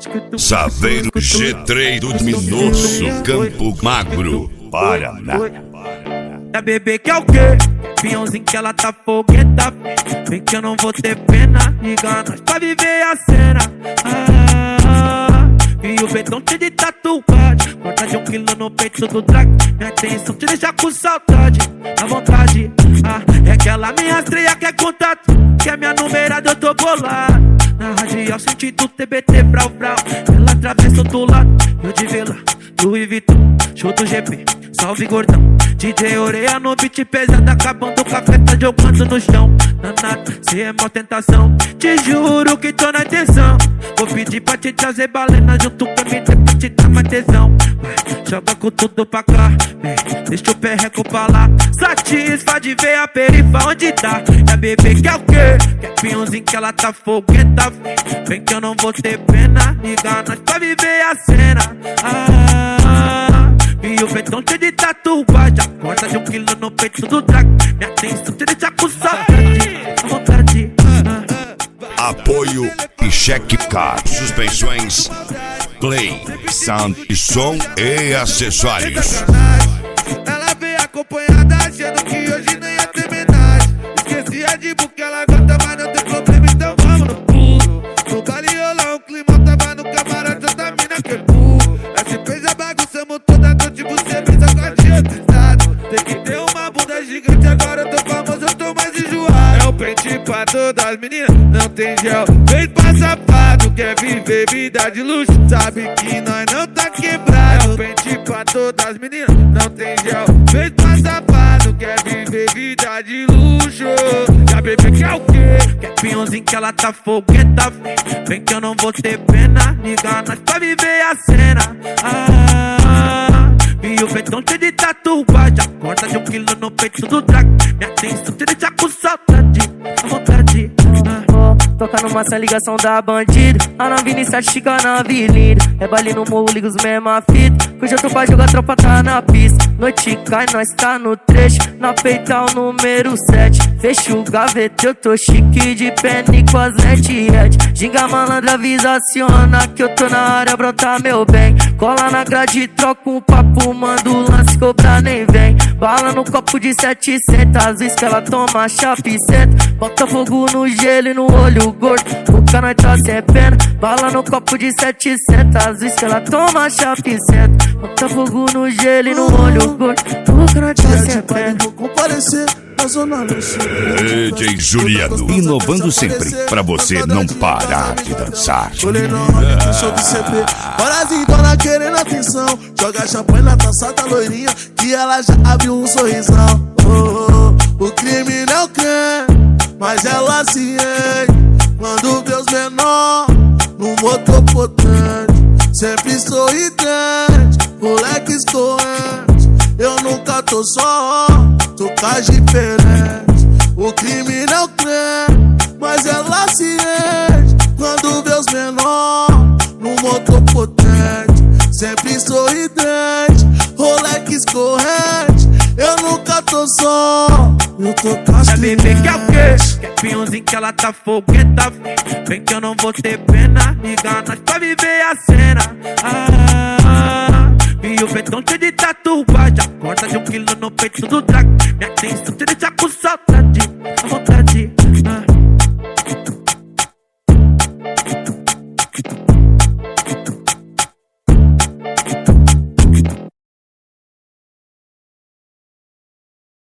Saveiro G3 do Minosso, Campo Magro, Paraná. A bebê que é o quê? Pinhãozinho que ela tá fogueta. Vem que eu não vou ter pena. Liga nós pra viver a cena. E o betão cheio de tatuagem. Corta de 1 quilo no peito do drag. Minha atenção te deixa com saudade. À vontade. É aquela minha estreia que é contato. Que é minha numerada, eu tô bolado. Na radial sentido TBT brau brau. Ela atravessa do lado. Eu de vela, Louis Vuitton, show do GP, salve gordão. DJ Oreia no beat pesado, acabando o café, tá jogando no chão. Danado, cê é mó tentação. Te juro que tô na intenção. Vou pedir pra te trazer balena junto com a MT pra te dar mais tesão. Joga com tudo pra cá, deixa o perreco pra lá. Satisfaz de ver a perifa onde tá. É a bebê que é o quê? Que é pinhãozinho que ela tá fogueta. Vem que eu não vou ter pena. Liga nós pra viver a cena. E o betão cheio de tatuagem. Corta de 1 quilo no peito do drag. Minha atenção te deixa com saudade. Apoio e cheque car, suspensões, play, sound e som e acessórios. Ela veio acompanhada, achando que hoje nem ia ter homenagem. Esqueci a de porque ela gosta, mas não tem problema, então vamos no pulo. No baile rolou um clima, tava no camarote, essa mina que é burro. Essa empresa bagunçamos toda noite, você pensa com a estado. Tem que ter uma bunda gigante, agora eu tô famoso, eu tô mais enjoado. É o pente pra todas as meninas, não tem gel. Vem pra safado, quer viver vida de luxo, sabe que nós não tá quebrado. É o pente pra todas as meninas, não tem gel. Vem pra safado, quer viver vida de luxo. E a bebê que é o quê? Que é pinhãozinho que ela tá fogueta. Vem que eu não vou ter pena. Liga nós pra viver a cena. E o betão cheio de tatuagem. Corta de 1 quilo no peito do drag. Minha atenção te deixa com saudade. À vontade. Toca numa sem ligação da bandida. A nave iniciativa na avenida. É baile no morro, liga os mesma fita. Hoje eu tô pra jogar, tropa tá na pista. Noite cai, nós tá no trecho. Na peital número 7. Fecha o gaveta, eu tô chique de penny com as lentes. Ginga malandra, aciona que eu tô na área, brota meu bem. Cola na grade, troca um papo, manda o lance, cobrar nem vem. Bala no copo de 700, às vezes que ela toma chapiceta. Bota fogo no gelo e no olho gordo, o cano tá sem pena. Bala no copo de 700, às vezes que ela toma chapiceta. Bota fogo no gelo e no olho gordo, o cano tá sem pena. Vou comparecer na zona leste. DJ Juliano, inovando sempre, pra você não parar de dançar. Olhei no olho, show do CP. Horas então querendo atenção. Joga champanhe na taça da loirinha, que ela já abriu um sorrisão. O crime não crê, mas ela se enche quando vê os menor no motor potente. Sempre sorridente, moleque escorrente. Eu nunca tô só, tô com as diferentes. O crime não crê, mas ela se enche quando vê os menor no motor potente. Sempre sorridente, roleque escorrente. Eu nunca tô só, eu tô com as clientes. É bebê que é o quê? Que é pinhãozinho que ela tá fogueta. Vem que eu não vou ter pena. Liga nós pra viver a cena. E o betão cheio de tatuagem. Corta de 1 quilo no peito do drag. Minha atenção te deixa com saudade.